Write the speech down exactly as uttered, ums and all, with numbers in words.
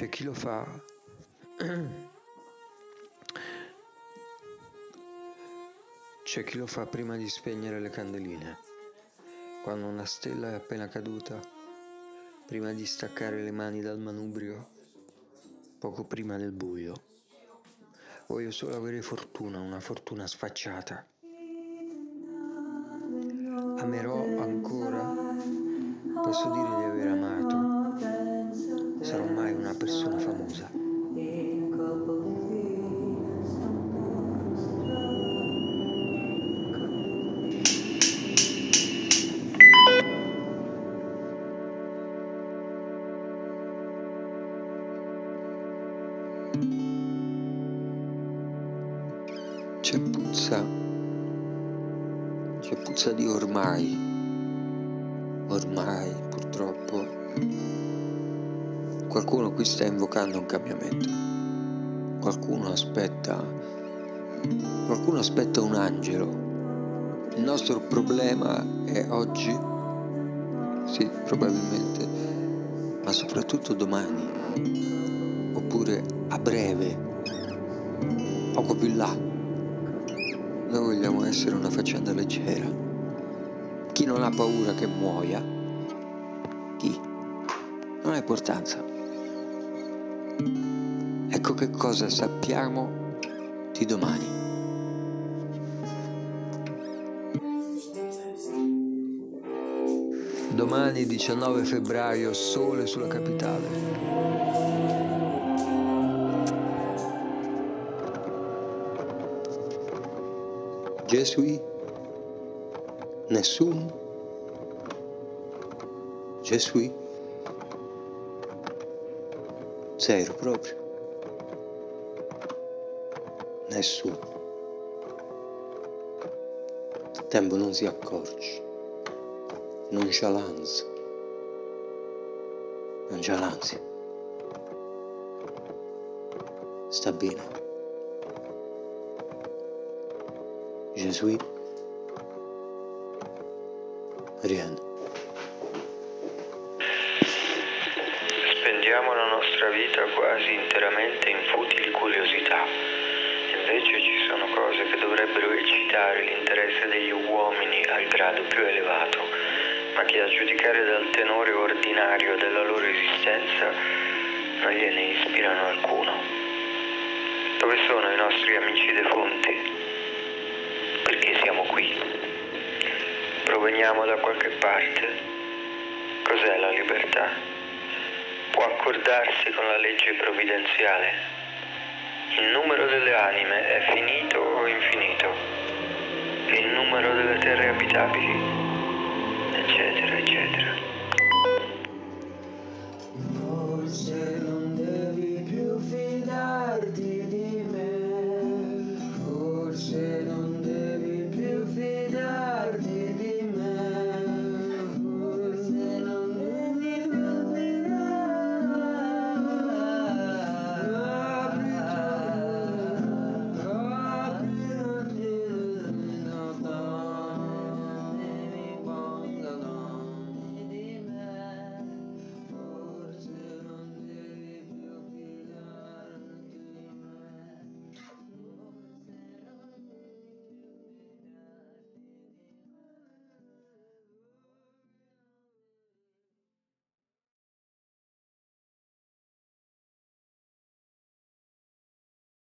C'è chi lo fa c'è chi lo fa prima di spegnere le candeline, quando una stella è appena caduta, prima di staccare le mani dal manubrio, poco prima del buio. Voglio solo avere fortuna, una fortuna sfacciata. Amerò ancora, posso dire di aver amato, sarò mai una persona famosa. C'è puzza, c'è puzza di ormai, ormai purtroppo qualcuno qui sta invocando un cambiamento, qualcuno aspetta, qualcuno aspetta un angelo. Il nostro problema è oggi, sì, probabilmente, ma soprattutto domani, oppure a breve, poco più là. Noi vogliamo essere una faccenda leggera. Chi non ha paura che muoia, chi? Non ha importanza. Ecco che cosa sappiamo di domani. Domani diciannove febbraio, sole sulla capitale. Gesù? Nessuno? Gesù? Zero proprio. Nessuno. Il tempo non si accorge. Nonchalance. Nonchalance. Sta bene. Gesù? Rien. Spendiamo la nostra vita quasi interamente in futili curiosità. Invece ci sono cose che dovrebbero eccitare l'interesse degli uomini al grado più elevato, ma che a giudicare dal tenore ordinario della loro esistenza non gliene ispirano alcuno. Dove sono i nostri amici defunti? Perché siamo qui? Proveniamo da qualche parte? Cos'è la libertà? Può accordarsi con la legge provvidenziale? Il numero delle anime è finito o infinito? E il numero delle terre abitabili? Eccetera,